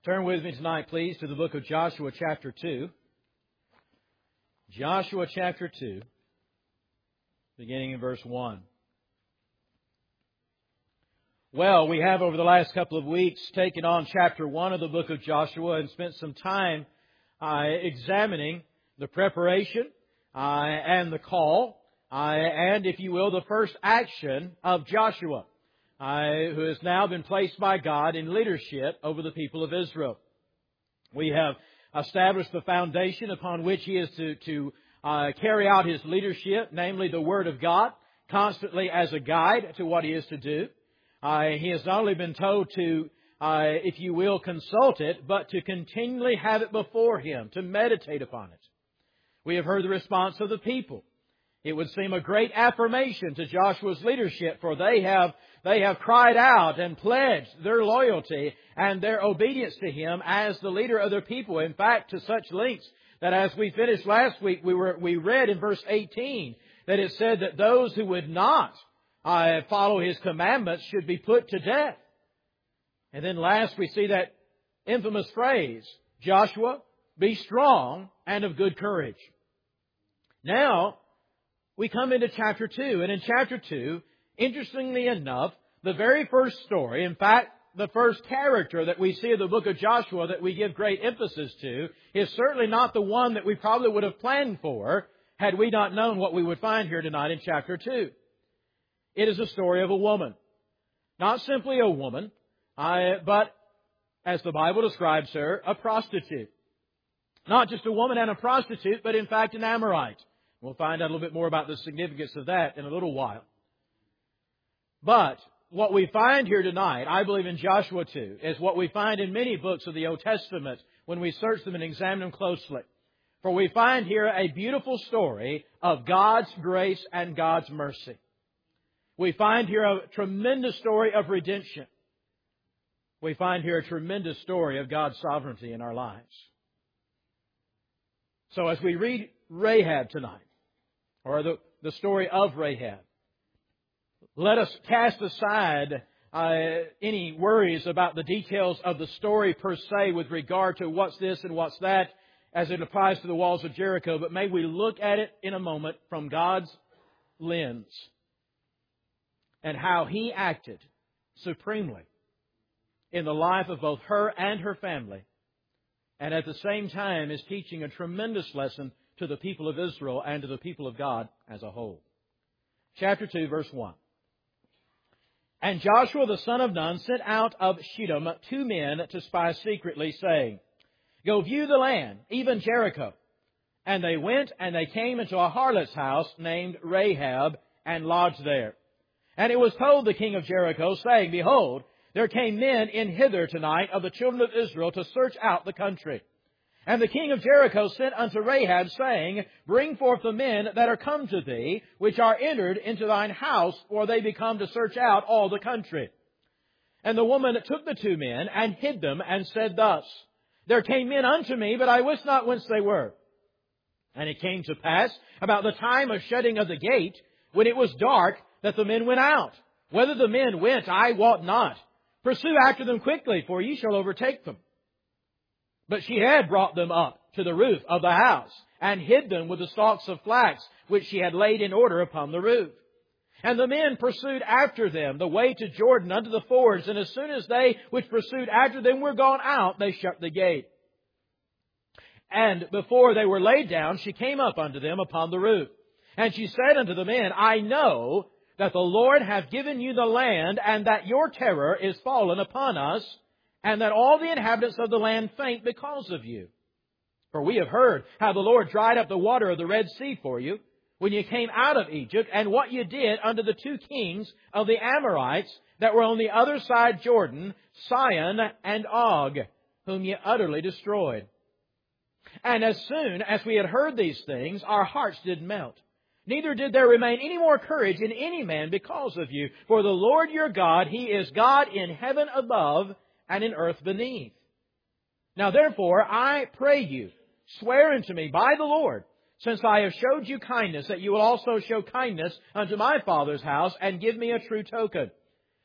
Turn with me tonight, please, to the book of Joshua chapter 2. Joshua chapter 2, beginning in verse 1. Well, we have over the last couple of weeks taken on chapter 1 of the book of Joshua and spent some time examining the preparation and the call and, if you will, the first action of Joshua, who has now been placed by God in leadership over the people of Israel. We have established the foundation upon which he is to carry out his leadership, namely the Word of God, constantly as a guide to what he is to do. He has not only been told to, if you will, consult it, but to continually have it before him, to meditate upon it. We have heard the response of the people. It would seem a great affirmation to Joshua's leadership, for they have cried out and pledged their loyalty and their obedience to him as the leader of their people. In fact, to such lengths that as we finished last week, we read in verse 18 that it said that those who would not follow his commandments should be put to death. And then last we see that infamous phrase, Joshua, be strong and of good courage. Now, we come into chapter 2, and in chapter 2, interestingly enough, the very first story, in fact, the first character that we see in the book of Joshua that we give great emphasis to, is certainly not the one that we probably would have planned for had we not known what we would find here tonight in chapter 2. It is a story of a woman. Not simply a woman, but, as the Bible describes her, a prostitute. Not just a woman and a prostitute, but in fact an Amorite. We'll find out a little bit more about the significance of that in a little while. But what we find here tonight, I believe in Joshua 2, is what we find in many books of the Old Testament when we search them and examine them closely. For we find here a beautiful story of God's grace and God's mercy. We find here a tremendous story of redemption. We find here a tremendous story of God's sovereignty in our lives. So as we read Rahab tonight, or the story of Rahab, let us cast aside any worries about the details of the story per se with regard to what's this and what's that as it applies to the walls of Jericho, but may we look at it in a moment from God's lens and how He acted supremely in the life of both her and her family, and at the same time is teaching a tremendous lesson to the people of Israel and to the people of God as a whole. Chapter 2, verse 1. And Joshua the son of Nun sent out of Shittim 2 men to spy secretly, saying, Go view the land, even Jericho. And they went, and they came into a harlot's house named Rahab, and lodged there. And it was told the king of Jericho, saying, Behold, there came men in hither tonight of the children of Israel to search out the country. And the king of Jericho sent unto Rahab, saying, Bring forth the men that are come to thee, which are entered into thine house, for they be come to search out all the country. And the woman took the 2 men, and hid them, and said thus, There came men unto me, but I wist not whence they were. And it came to pass, about the time of shutting of the gate, when it was dark, that the men went out. Whether the men went, I wot not. Pursue after them quickly, for ye shall overtake them. But she had brought them up to the roof of the house, and hid them with the stalks of flax, which she had laid in order upon the roof. And the men pursued after them the way to Jordan unto the fords, and as soon as they which pursued after them were gone out, they shut the gate. And before they were laid down, she came up unto them upon the roof. And she said unto the men, I know that the Lord hath given you the land, and that your terror is fallen upon us, and that all the inhabitants of the land faint because of you. For we have heard how the Lord dried up the water of the Red Sea for you, when you came out of Egypt, and what you did unto the 2 kings of the Amorites that were on the other side Jordan, Sihon and Og, whom ye utterly destroyed. And as soon as we had heard these things, our hearts did melt. Neither did there remain any more courage in any man because of you. For the Lord your God, He is God in heaven above and in earth beneath. Now therefore, I pray you, swear unto me by the Lord, since I have showed you kindness, that you will also show kindness unto my father's house, and give me a true token.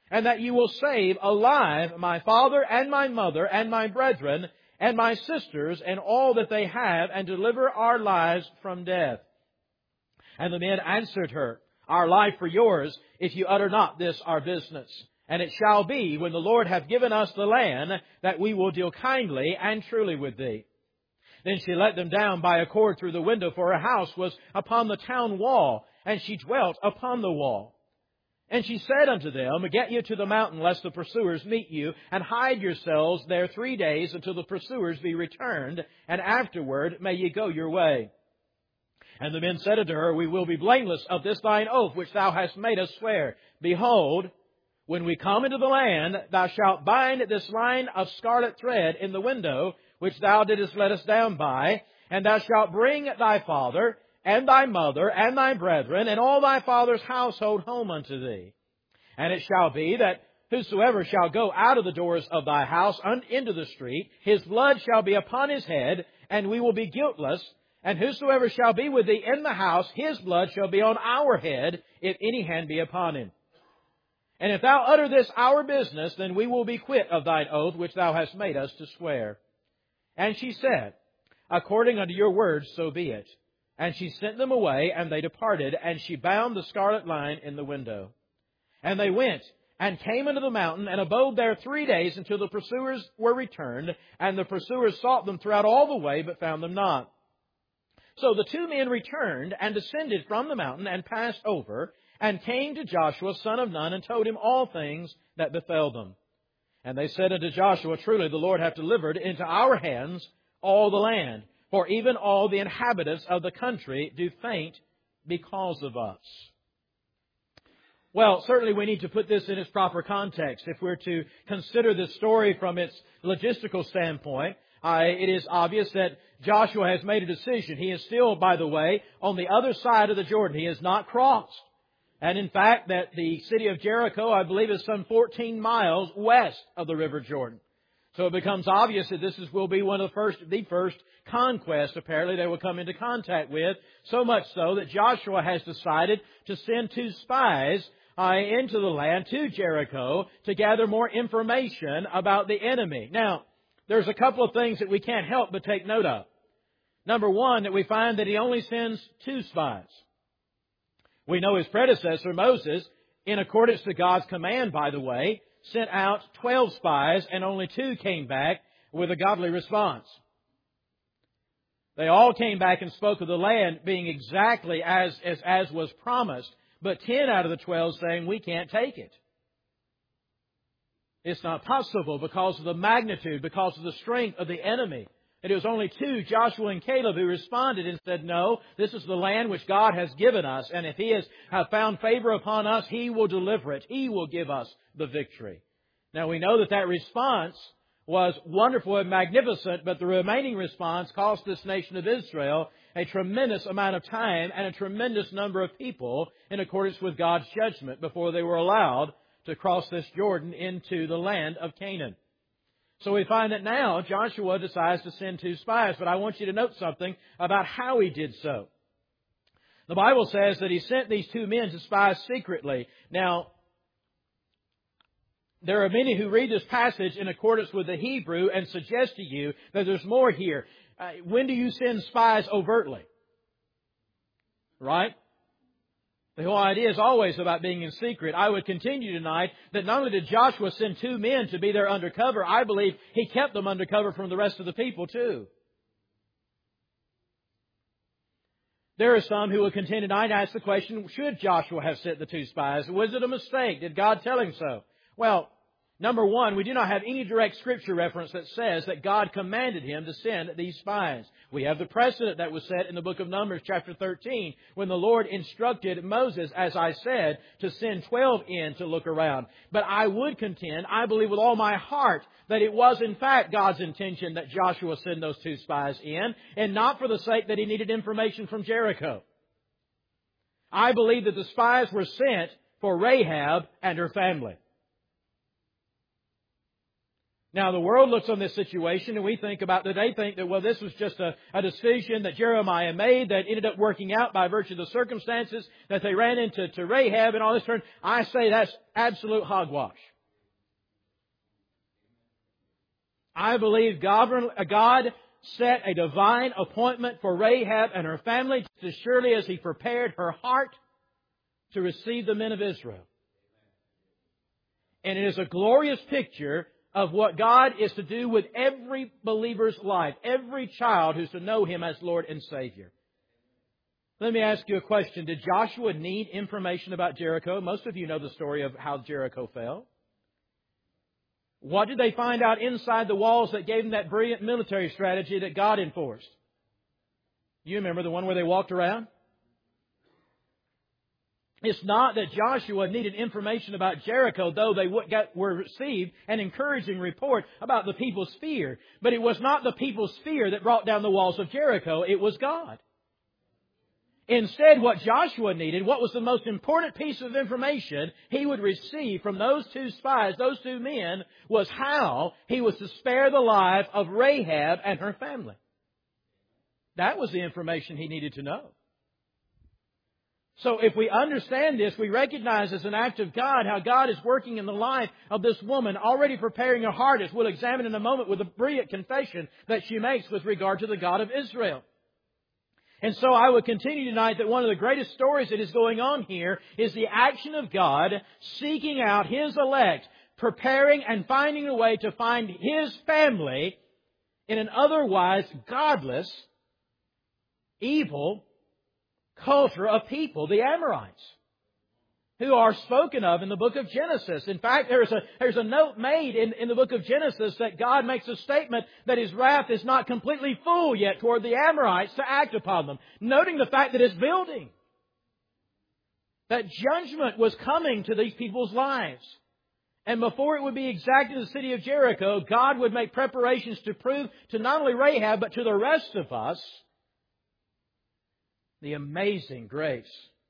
and that you will save alive my father and my mother and my brethren and my sisters and all that they have, and deliver our lives from death. And the men answered her, Our life for yours, if you utter not this our business. And it shall be, when the Lord hath given us the land, that we will deal kindly and truly with thee. Then she let them down by a cord through the window, for her house was upon the town wall, and she dwelt upon the wall. And she said unto them, Get you to the mountain, lest the pursuers meet you, and hide yourselves there 3 days until the pursuers be returned, and afterward may ye go your way. And the men said unto her, We will be blameless of this thine oath, which thou hast made us swear. Behold, when we come into the land, thou shalt bind this line of scarlet thread in the window, which thou didst let us down by, and thou shalt bring thy father, and thy mother, and thy brethren, and all thy father's household home unto thee. And it shall be that whosoever shall go out of the doors of thy house into the street, his blood shall be upon his head, and we will be guiltless. And whosoever shall be with thee in the house, his blood shall be on our head, if any hand be upon him. And if thou utter this our business, then we will be quit of thine oath which thou hast made us to swear. And she said, According unto your words, so be it. And she sent them away, and they departed, and she bound the scarlet line in the window. And they went, and came into the mountain, and abode there 3 days, until the pursuers were returned. And the pursuers sought them throughout all the way, but found them not. So the 2 men returned, and descended from the mountain, and passed over, and came to Joshua, son of Nun, and told him all things that befell them. And they said unto Joshua, Truly the Lord hath delivered into our hands all the land, for even all the inhabitants of the country do faint because of us. Well, certainly we need to put this in its proper context. If we're to consider this story from its logistical standpoint, it is obvious that Joshua has made a decision. He is still, by the way, on the other side of the Jordan. He has not crossed. And in fact, that the city of Jericho, I believe, is some 14 miles west of the River Jordan. So it becomes obvious that this will be one of the first conquest, apparently, they will come into contact with. So much so that Joshua has decided to send 2 spies into the land, to Jericho, to gather more information about the enemy. Now, there's a couple of things that we can't help but take note of. Number one, that we find that he only sends 2 spies. We know his predecessor, Moses, in accordance to God's command, by the way, sent out 12 spies, and only 2 came back with a godly response. They all came back and spoke of the land being exactly as was promised, but 10 out of the 12 saying, we can't take it. It's not possible because of the magnitude, because of the strength of the enemy. It was only 2, Joshua and Caleb, who responded and said, No, this is the land which God has given us, and if He has found favor upon us, He will deliver it. He will give us the victory. Now we know that response was wonderful and magnificent, but the remaining response cost this nation of Israel a tremendous amount of time and a tremendous number of people in accordance with God's judgment before they were allowed to cross this Jordan into the land of Canaan. So we find that now Joshua decides to send 2 spies, but I want you to note something about how he did so. The Bible says that he sent these 2 men to spy secretly. Now, there are many who read this passage in accordance with the Hebrew and suggest to you that there's more here. When do you send spies overtly? Right? The whole idea is always about being in secret. I would continue tonight that not only did Joshua send 2 men to be there undercover, I believe he kept them undercover from the rest of the people too. There are some who will continue tonight and ask the question, should Joshua have sent the 2 spies? Was it a mistake? Did God tell him so? Well, number one, we do not have any direct Scripture reference that says that God commanded him to send these spies. We have the precedent that was set in the book of Numbers, chapter 13, when the Lord instructed Moses, as I said, to send 12 in to look around. But I would contend, I believe with all my heart, that it was in fact God's intention that Joshua send those 2 spies in, and not for the sake that he needed information from Jericho. I believe that the spies were sent for Rahab and her family. Now, the world looks on this situation and we think about that they think that, well, this was just a decision that Jeremiah made that ended up working out by virtue of the circumstances that they ran into Rahab and all this. I say that's absolute hogwash. I believe God set a divine appointment for Rahab and her family just as surely as He prepared her heart to receive the men of Israel. And it is a glorious picture of what God is to do with every believer's life, every child who's to know Him as Lord and Savior. Let me ask you a question. Did Joshua need information about Jericho? Most of you know the story of how Jericho fell. What did they find out inside the walls that gave them that brilliant military strategy that God enforced? You remember the one where they walked around? It's not that Joshua needed information about Jericho, though they were received an encouraging report about the people's fear. But it was not the people's fear that brought down the walls of Jericho. It was God. Instead, what Joshua needed, what was the most important piece of information he would receive from those two spies, those two men, was how he was to spare the life of Rahab and her family. That was the information he needed to know. So if we understand this, we recognize as an act of God how God is working in the life of this woman, already preparing her heart, as we'll examine in a moment with a brilliant confession that she makes with regard to the God of Israel. And so I would continue tonight that one of the greatest stories that is going on here is the action of God seeking out His elect, preparing and finding a way to find His family in an otherwise godless, evil culture of people, the Amorites, who are spoken of in the book of Genesis. In fact, there's a note made in the book of Genesis that God makes a statement that His wrath is not completely full yet toward the Amorites to act upon them, noting the fact that it's building. That judgment was coming to these people's lives. And before it would be exacted in the city of Jericho, God would make preparations to prove to not only Rahab, but to the rest of us, the amazing grace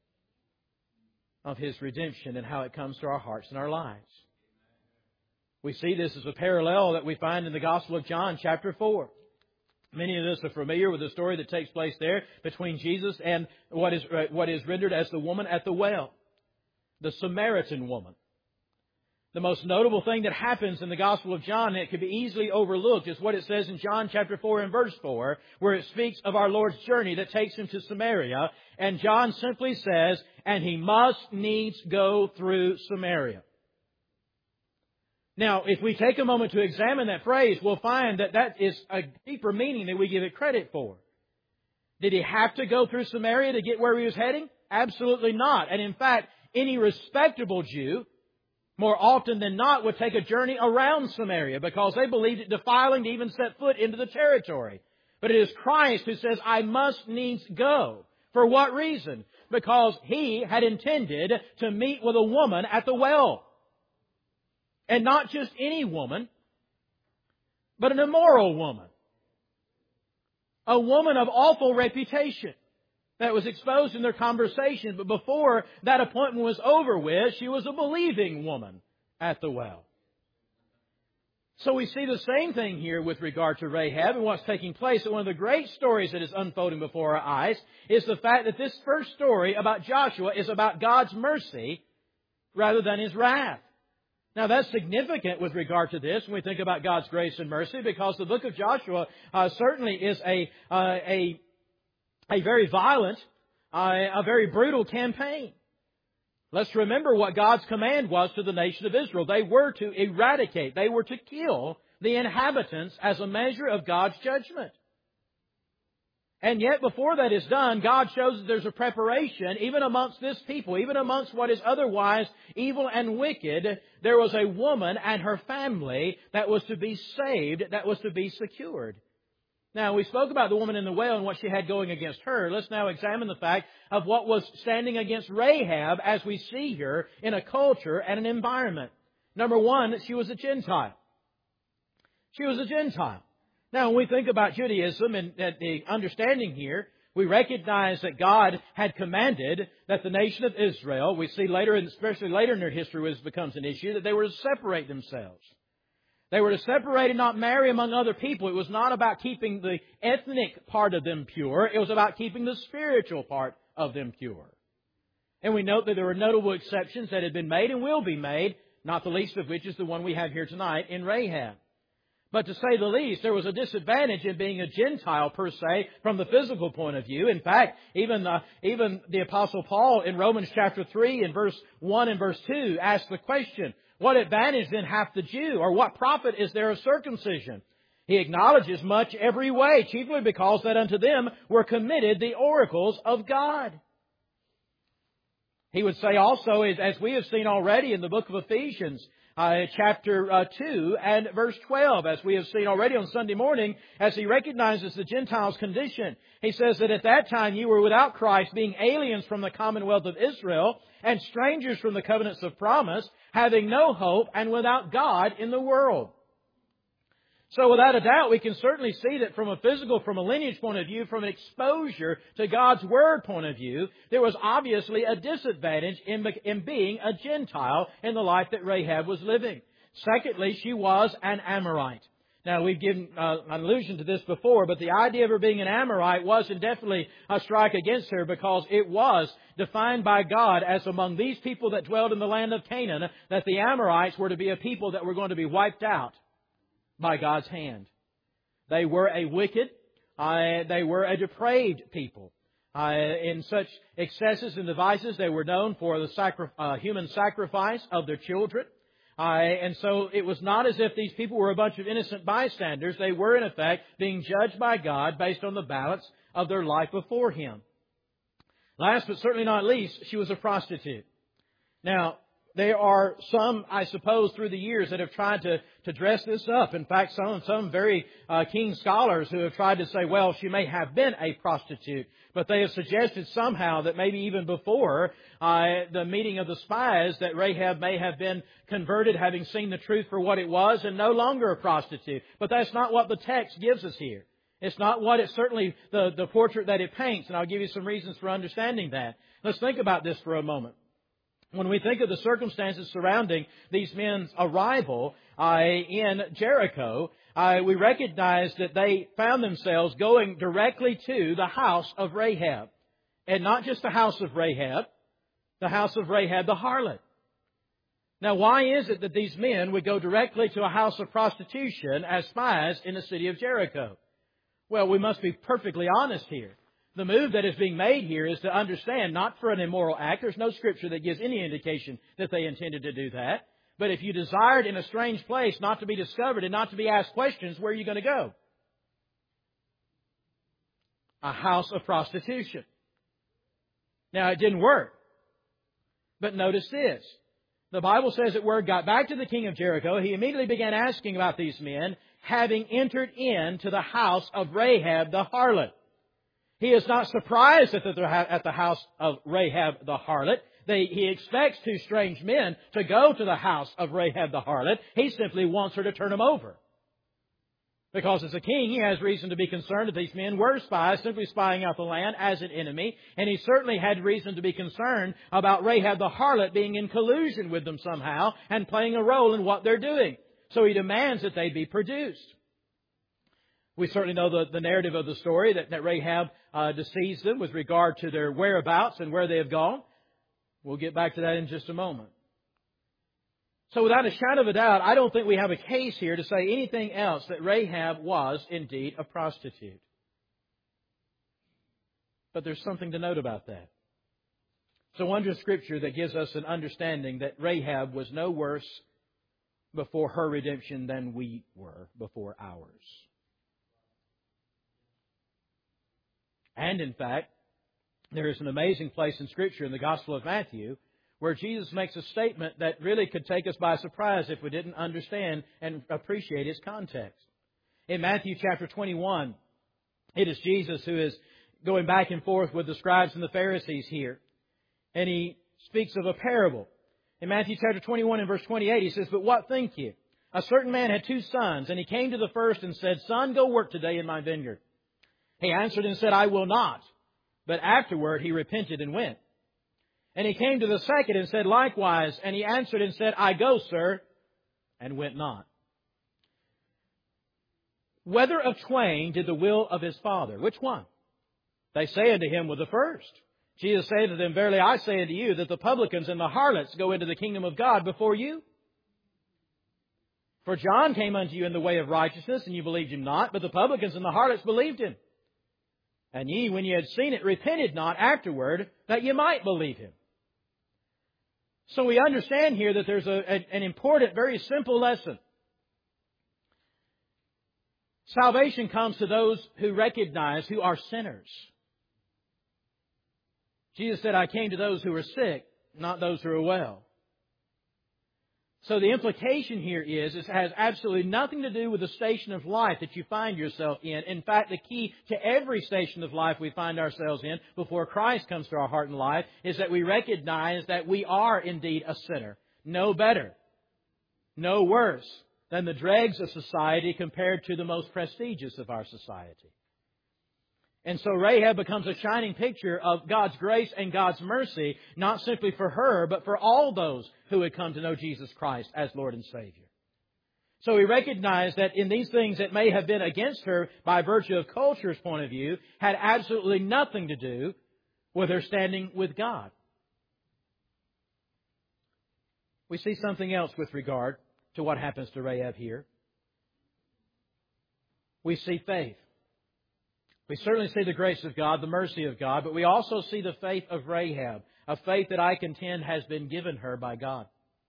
of His redemption and how it comes to our hearts and our lives. We see this as a parallel that we find in the Gospel of John, chapter 4. Many of us are familiar with the story that takes place there between Jesus and what is rendered as the woman at the well, the Samaritan woman. The most notable thing that happens in the Gospel of John, and it could be easily overlooked, is what it says in John chapter 4 and verse 4, where it speaks of our Lord's journey that takes Him to Samaria. And John simply says, and He must needs go through Samaria. Now, if we take a moment to examine that phrase, we'll find that that is a deeper meaning than we give it credit for. Did He have to go through Samaria to get where He was heading? Absolutely not. And in fact, any respectable Jew, more often than not, would take a journey around Samaria because they believed it defiling to even set foot into the territory. But it is Christ who says, I must needs go. For what reason? Because He had intended to meet with a woman at the well. And not just any woman, but an immoral woman. A woman of awful reputation that was exposed in their conversation. But before that appointment was over with, she was a believing woman at the well. So we see the same thing here with regard to Rahab and what's taking place. And one of the great stories that is unfolding before our eyes is the fact that this first story about Joshua is about God's mercy rather than His wrath. Now that's significant with regard to this when we think about God's grace and mercy, because the book of Joshua certainly is a very violent, a very brutal campaign. Let's remember what God's command was to the nation of Israel. They were to eradicate, they were to kill the inhabitants as a measure of God's judgment. And yet before that is done, God shows that there's a preparation, even amongst this people, even amongst what is otherwise evil and wicked. There was a woman and her family that was to be saved, that was to be secured. Now, we spoke about the woman in the well and what she had going against her. Let's now examine the fact of what was standing against Rahab as we see her in a culture and an environment. Number one, she was a Gentile. She was a Gentile. Now, when we think about Judaism and the understanding here, we recognize that God had commanded that the nation of Israel, we see later, and especially later in their history when this becomes an issue, that they were to separate themselves. They were to separate and not marry among other people. It was not about keeping the ethnic part of them pure. It was about keeping the spiritual part of them pure. And we note that there were notable exceptions that had been made and will be made, not the least of which is the one we have here tonight in Rahab. But to say the least, there was a disadvantage in being a Gentile per se from the physical point of view. In fact, even the Apostle Paul in Romans chapter 3 in verse 1 and verse 2 asked the question, what advantage then hath the Jew, or what profit is there of circumcision? He acknowledges much every way, chiefly because that unto them were committed the oracles of God. He would say also, as we have seen already in the book of Ephesians, chapter 2 and verse 12, as we have seen already on Sunday morning, as he recognizes the Gentiles' condition. He says that at that time you were without Christ, being aliens from the commonwealth of Israel, and strangers from the covenants of promise, having no hope, and without God in the world. So without a doubt, we can certainly see that from a lineage point of view, from an exposure to God's Word point of view, there was obviously a disadvantage in being a Gentile in the life that Rahab was living. Secondly, she was an Amorite. Now, we've given an allusion to this before, but the idea of her being an Amorite wasn't definitely a strike against her, because it was defined by God as among these people that dwelled in the land of Canaan, that the Amorites were to be a people that were going to be wiped out by God's hand. They were a wicked, they were a depraved people. In such excesses and devices, they were known for the human sacrifice of their children. And so it was not as if these people were a bunch of innocent bystanders. They were, in effect, being judged by God based on the balance of their life before Him. Last but certainly not least, she was a prostitute. Now, there are some, I suppose, through the years that have tried to dress this up. In fact, some very keen scholars who have tried to say, well, she may have been a prostitute. But they have suggested somehow that maybe even before the meeting of the spies, that Rahab may have been converted, having seen the truth for what it was, and no longer a prostitute. But that's not what the text gives us here. It's not what it's certainly the portrait that it paints. And I'll give you some reasons for understanding that. Let's think about this for a moment. When we think of the circumstances surrounding these men's arrival in Jericho, we recognize that they found themselves going directly to the house of Rahab. And not just the house of Rahab the harlot. Now, why is it that these men would go directly to a house of prostitution as spies in the city of Jericho? Well, we must be perfectly honest here. The move that is being made here is to understand, not for an immoral act. There's no Scripture that gives any indication that they intended to do that. But if you desired in a strange place not to be discovered and not to be asked questions, where are you going to go? A house of prostitution. Now, it didn't work. But notice this. The Bible says that word got back to the king of Jericho. He immediately began asking about these men, having entered into the house of Rahab the harlot. He is not surprised that they're at the house of Rahab the harlot. He expects two strange men to go to the house of Rahab the harlot. He simply wants her to turn them over. Because as a king, he has reason to be concerned that these men were spies, simply spying out the land as an enemy. And he certainly had reason to be concerned about Rahab the harlot being in collusion with them somehow and playing a role in what they're doing. So he demands that they be produced. We certainly know the narrative of the story, that Rahab deceives them with regard to their whereabouts and where they have gone. We'll get back to that in just a moment. So without a shadow of a doubt, I don't think we have a case here to say anything else that Rahab was indeed a prostitute. But there's something to note about that. It's a wondrous Scripture that gives us an understanding that Rahab was no worse before her redemption than we were before ours. And in fact, there is an amazing place in Scripture in the Gospel of Matthew where Jesus makes a statement that really could take us by surprise if we didn't understand and appreciate its context. In Matthew chapter 21, it is Jesus who is going back and forth with the scribes and the Pharisees here. And He speaks of a parable. In Matthew chapter 21 and verse 28, He says, "But what think you? A certain man had 2 sons, and he came to the first and said, 'Son, go work today in my vineyard.' He answered and said, 'I will not.' But afterward he repented and went. And he came to the second and said likewise. And he answered and said, 'I go, sir,' and went not. whether of twain did the will of his Father? Which one? They say unto him, With the first. Jesus said to them, Verily I say unto you, that the publicans and the harlots go into the kingdom of God before you. For John came unto you in the way of righteousness, and you believed him not, but the publicans and the harlots believed him. And ye, when ye had seen it, repented not afterward, that ye might believe him. So we understand here that there's an important, very simple lesson. Salvation comes to those who recognize who are sinners. Jesus said, I came to those who are sick, not those who are well. So the implication here is it has absolutely nothing to do with the station of life that you find yourself in. In fact, the key to every station of life we find ourselves in before Christ comes to our heart and life is that we recognize that we are indeed a sinner. No better, no worse than the dregs of society compared to the most prestigious of our society. And so Rahab becomes a shining picture of God's grace and God's mercy, not simply for her, but for all those who had come to know Jesus Christ as Lord and Savior. So we recognize that in these things that may have been against her by virtue of culture's point of view, had absolutely nothing to do with her standing with God. We see something else with regard to what happens to Rahab here. We see faith. We certainly see the grace of God, the mercy of God, but we also see the faith of Rahab, a faith that I contend has been given her by God.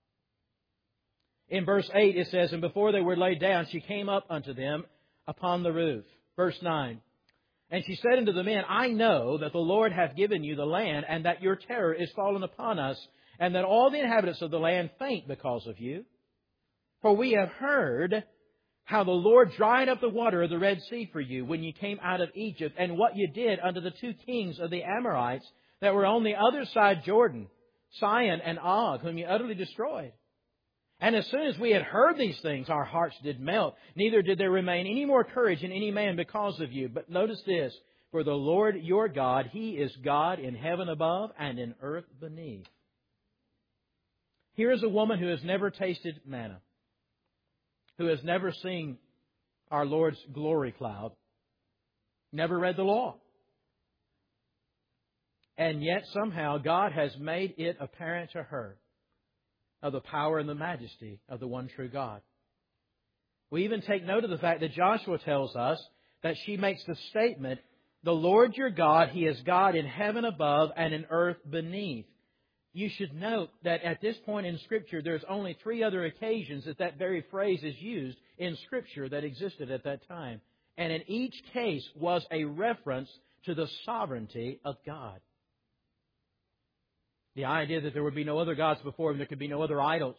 In verse 8 it says, And before they were laid down, she came up unto them upon the roof. Verse 9, And she said unto the men, I know that the Lord hath given you the land, and that your terror is fallen upon us, and that all the inhabitants of the land faint because of you. For we have heard how the Lord dried up the water of the Red Sea for you when you came out of Egypt, and what you did unto the two kings of the Amorites that were on the other side Jordan, Sihon and Og, whom you utterly destroyed. And as soon as we had heard these things, our hearts did melt, neither did there remain any more courage in any man because of you. But notice this, for the Lord your God, He is God in heaven above and in earth beneath. Here is a woman who has never tasted manna, who has never seen our Lord's glory cloud, never read the law. And yet somehow God has made it apparent to her of the power and the majesty of the one true God. We even take note of the fact that Joshua tells us that she makes the statement, the Lord your God, He is God in heaven above and in earth beneath. You should note that at this point in Scripture, there's only 3 other occasions that very phrase is used in Scripture that existed at that time. And in each case was a reference to the sovereignty of God. The idea that there would be no other gods before Him, there could be no other idols.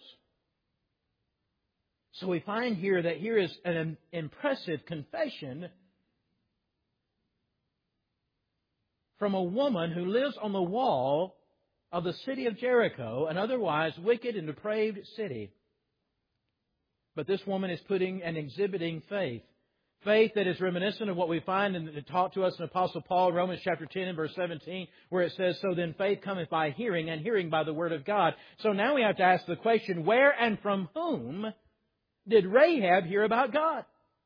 So we find here that here is an impressive confession from a woman who lives on the wall of the city of Jericho, an otherwise wicked and depraved city. But this woman is putting and exhibiting faith. Faith that is reminiscent of what we find and taught to us in Apostle Paul, Romans chapter 10 and verse 17, where it says, So then faith cometh by hearing, and hearing by the word of God. So now we have to ask the question, where and from whom did Rahab hear about God?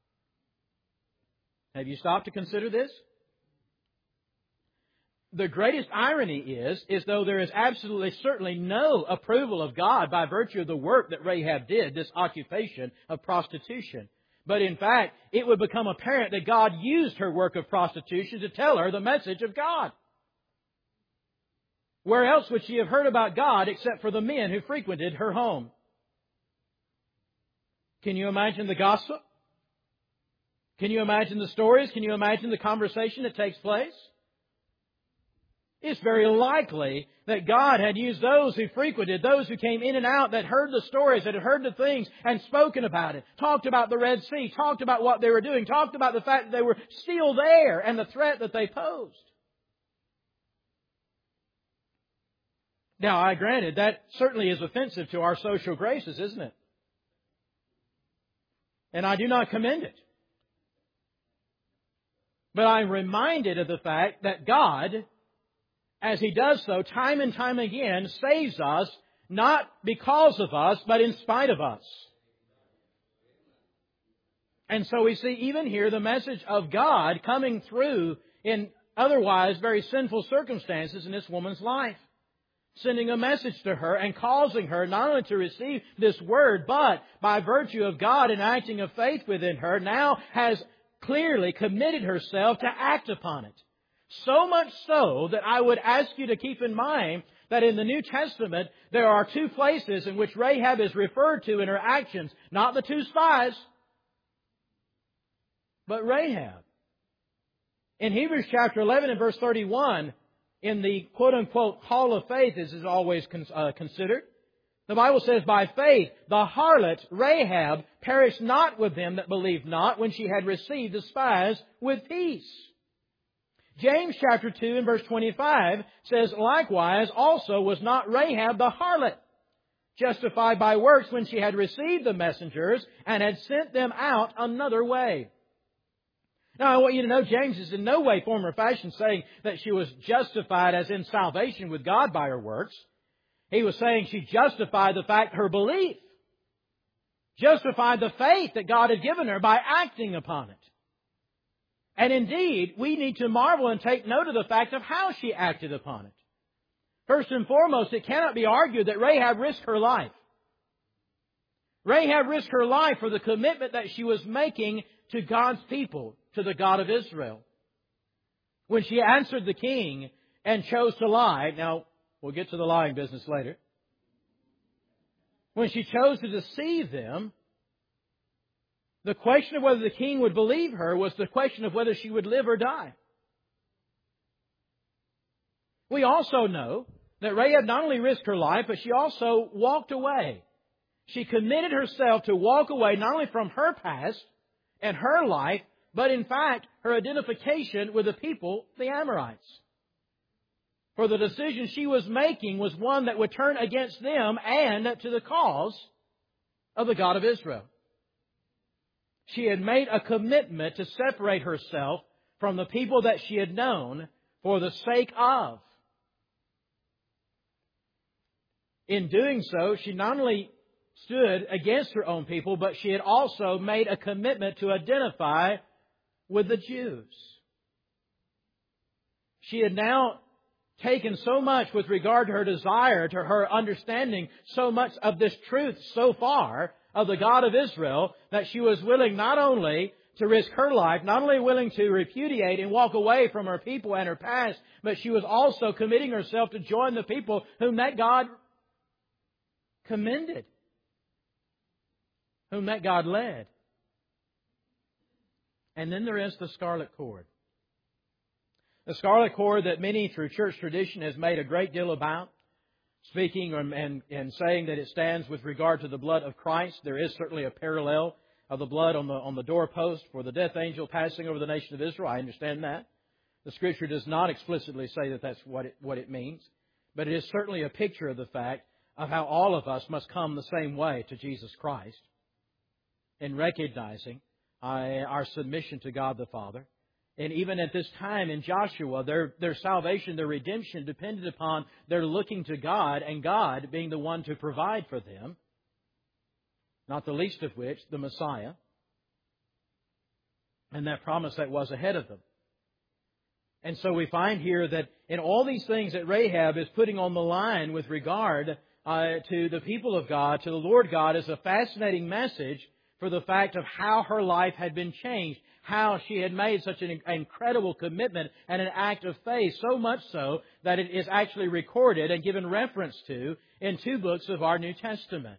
Have you stopped to consider this? The greatest irony is though there is absolutely certainly no approval of God by virtue of the work that Rahab did, this occupation of prostitution. But in fact, it would become apparent that God used her work of prostitution to tell her the message of God. Where else would she have heard about God except for the men who frequented her home? Can you imagine the gossip? Can you imagine the stories? Can you imagine the conversation that takes place? It's very likely that God had used those who frequented, those who came in and out, that heard the stories, that had heard the things and spoken about it, talked about the Red Sea, talked about what they were doing, talked about the fact that they were still there and the threat that they posed. Now, I granted, that certainly is offensive to our social graces, isn't it? And I do not commend it. But I'm reminded of the fact that God, as He does so time and time again, saves us not because of us, but in spite of us. And so we see even here the message of God coming through in otherwise very sinful circumstances in this woman's life. Sending a message to her and causing her not only to receive this word, but by virtue of God enacting a faith within her, now has clearly committed herself to act upon it. So much so that I would ask you to keep in mind that in the New Testament, there are two places in which Rahab is referred to in her actions. Not the two spies, but Rahab. In Hebrews chapter 11 and verse 31, in the quote-unquote hall of faith, as is always considered, the Bible says, by faith, the harlot Rahab perished not with them that believed not when she had received the spies with peace. James chapter 2 and verse 25 says, likewise also was not Rahab the harlot justified by works when she had received the messengers and had sent them out another way. Now, I want you to know James is in no way, form, or fashion saying that she was justified as in salvation with God by her works. He was saying she justified the fact, her belief. Justified the faith that God had given her by acting upon it. And indeed, we need to marvel and take note of the fact of how she acted upon it. First and foremost, it cannot be argued that Rahab risked her life. Rahab risked her life for the commitment that she was making to God's people, to the God of Israel. When she answered the king and chose to lie, now we'll get to the lying business later. When she chose to deceive them, the question of whether the king would believe her was the question of whether she would live or die. We also know that Rahab not only risked her life, but she also walked away. She committed herself to walk away not only from her past and her life, but in fact her identification with the people, the Amorites. For the decision she was making was one that would turn against them and to the cause of the God of Israel. She had made a commitment to separate herself from the people that she had known for the sake of. In doing so, she not only stood against her own people, but she had also made a commitment to identify with the Jews. She had now taken so much with regard to her desire, to her understanding so much of this truth so far of the God of Israel, that she was willing not only to risk her life, not only willing to repudiate and walk away from her people and her past, but she was also committing herself to join the people whom that God commended, whom that God led. And then there is the scarlet cord. The scarlet cord that many through church tradition has made a great deal about, speaking and saying that it stands with regard to the blood of Christ. There is certainly a parallel of the blood on the doorpost for the death angel passing over the nation of Israel. I understand that. The Scripture does not explicitly say that that's what it means. But it is certainly a picture of the fact of how all of us must come the same way to Jesus Christ in recognizing our submission to God the Father. And even at this time in Joshua, their salvation, their redemption depended upon their looking to God and God being the one to provide for them. Not the least of which, the Messiah. And that promise that was ahead of them. And so we find here that in all these things that Rahab is putting on the line with regard to the people of God, to the Lord God, is a fascinating message for the fact of how her life had been changed. How she had made such an incredible commitment and an act of faith, so much so that it is actually recorded and given reference to in 2 books of our New Testament.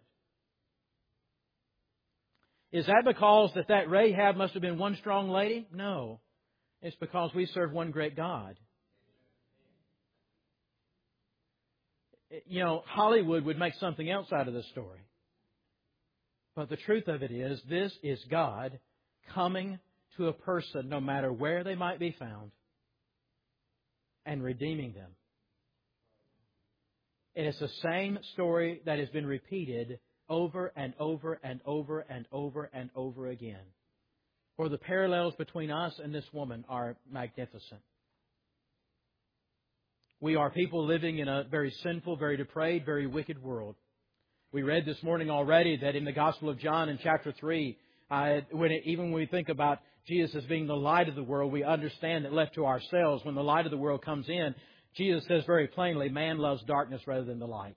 Is that because that Rahab must have been one strong lady? No. It's because we serve one great God. You know, Hollywood would make something else out of this story. But the truth of it is, this is God coming to a person, no matter where they might be found, and redeeming them. And it's the same story that has been repeated over and over and over and over and over again. For the parallels between us and this woman are magnificent. We are people living in a very sinful, very depraved, very wicked world. We read this morning already that in the Gospel of John in chapter 3, Even when we think about Jesus as being the light of the world, we understand that left to ourselves, when the light of the world comes in, Jesus says very plainly, man loves darkness rather than the light.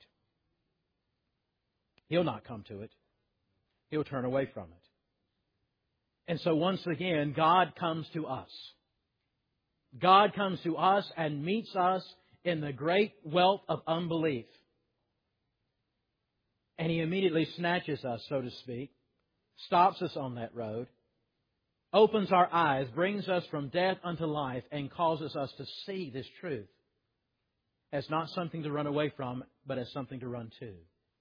He'll not come to it. He'll turn away from it. And so once again, God comes to us. God comes to us and meets us in the great wealth of unbelief. And He immediately snatches us, so to speak, stops us on that road, opens our eyes, brings us from death unto life, and causes us to see this truth as not something to run away from, but as something to run to.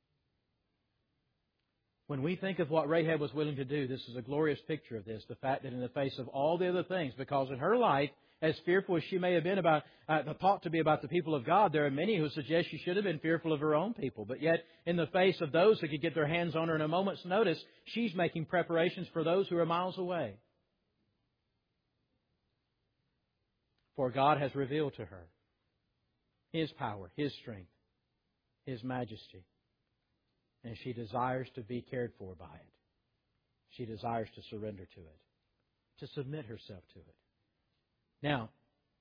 When we think of what Rahab was willing to do, this is a glorious picture of this. The fact that in the face of all the other things, because in her life, as fearful as she may have been about, thought to be about the people of God, there are many who suggest she should have been fearful of her own people. But yet, in the face of those who could get their hands on her in a moment's notice, she's making preparations for those who are miles away. For God has revealed to her His power, His strength, His majesty. And she desires to be cared for by it. She desires to surrender to it, to submit herself to it. Now,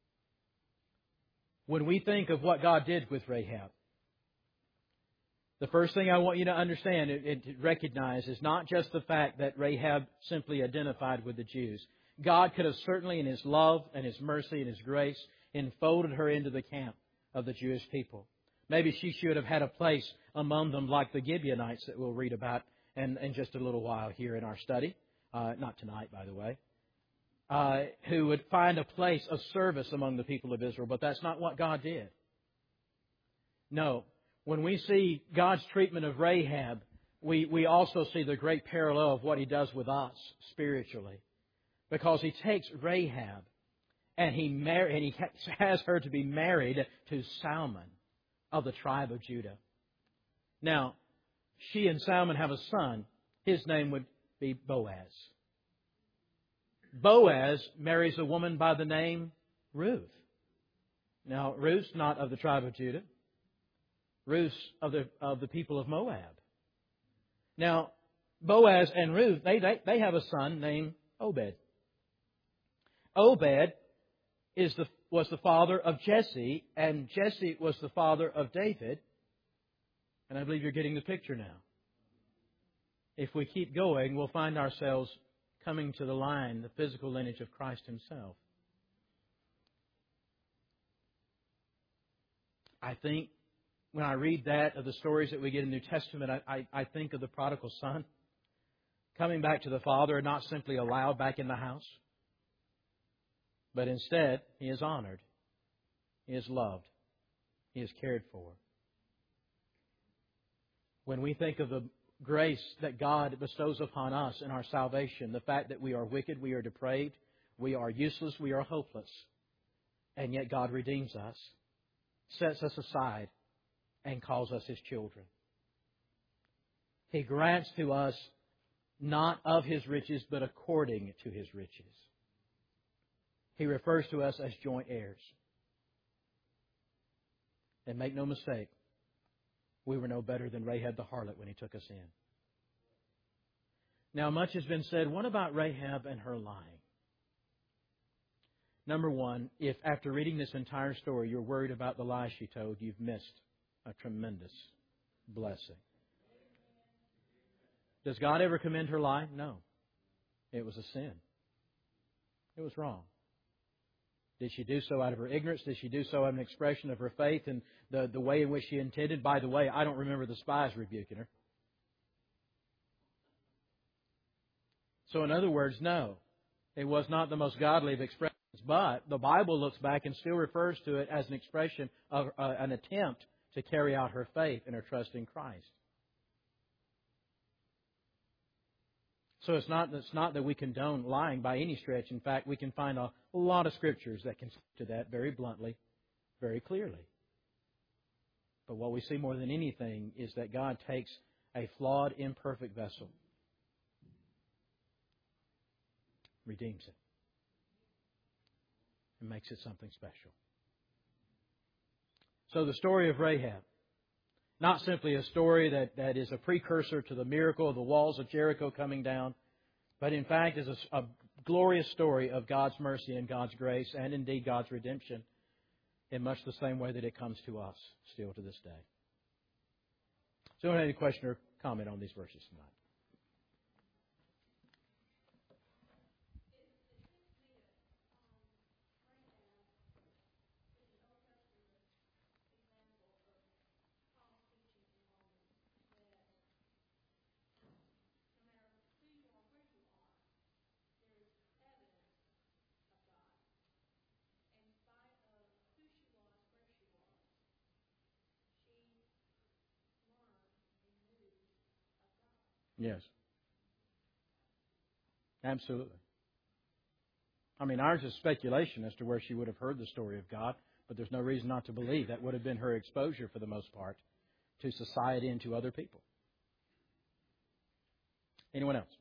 when we think of what God did with Rahab, the first thing I want you to understand and to recognize is not just the fact that Rahab simply identified with the Jews. God could have certainly, in His love and His mercy and His grace, enfolded her into the camp of the Jewish people. Maybe she should have had a place among them like the Gibeonites that we'll read about in just a little while here in our study. Not tonight, by the way. Who would find a place of service among the people of Israel. But that's not what God did. No. When we see God's treatment of Rahab, we also see the great parallel of what He does with us spiritually. Because He takes Rahab and He has her to be married to Salmon of the tribe of Judah. Now, she and Salmon have a son. His name would be Boaz. Boaz marries a woman by the name Ruth. Now, Ruth's not of the tribe of Judah. Ruth's of the people of Moab. Now, Boaz and Ruth, they have a son named Obed. Obed was the father of Jesse, and Jesse was the father of David. And I believe you're getting the picture now. If we keep going, we'll find ourselves coming to the line, the physical lineage of Christ Himself. I think when I read that, of the stories that we get in the New Testament, I think of the prodigal son coming back to the Father and not simply allowed back in the house, but instead he is honored, he is loved, he is cared for. When we think of the grace that God bestows upon us in our salvation, the fact that we are wicked, we are depraved, we are useless, we are hopeless, and yet God redeems us, sets us aside, and calls us His children. He grants to us not of His riches, but according to His riches. He refers to us as joint heirs. And make no mistake, we were no better than Rahab the harlot when He took us in. Now, much has been said. What about Rahab and her lying? Number one, if after reading this entire story you're worried about the lies she told, you've missed a tremendous blessing. Does God ever commend her lie? No. It was a sin. It was wrong. Did she do so out of her ignorance? Did she do so as an expression of her faith and the way in which she intended? By the way, I don't remember the spies rebuking her. So in other words, no. It was not the most godly of expressions. But the Bible looks back and still refers to it as an expression of an attempt to carry out her faith and her trust in Christ. So it's not that we condone lying by any stretch. In fact, we can find a lot of scriptures that can speak to that very bluntly, very clearly. But what we see more than anything is that God takes a flawed, imperfect vessel, redeems it, and makes it something special. So the story of Rahab, not simply a story that is a precursor to the miracle of the walls of Jericho coming down, But in fact, it's a glorious story of God's mercy and God's grace and indeed God's redemption in much the same way that it comes to us still to this day. So, any question or comment on these verses tonight? Yes. Absolutely. I mean, ours is speculation as to where she would have heard the story of God, but there's no reason not to believe that would have been her exposure for the most part to society and to other people. Anyone else?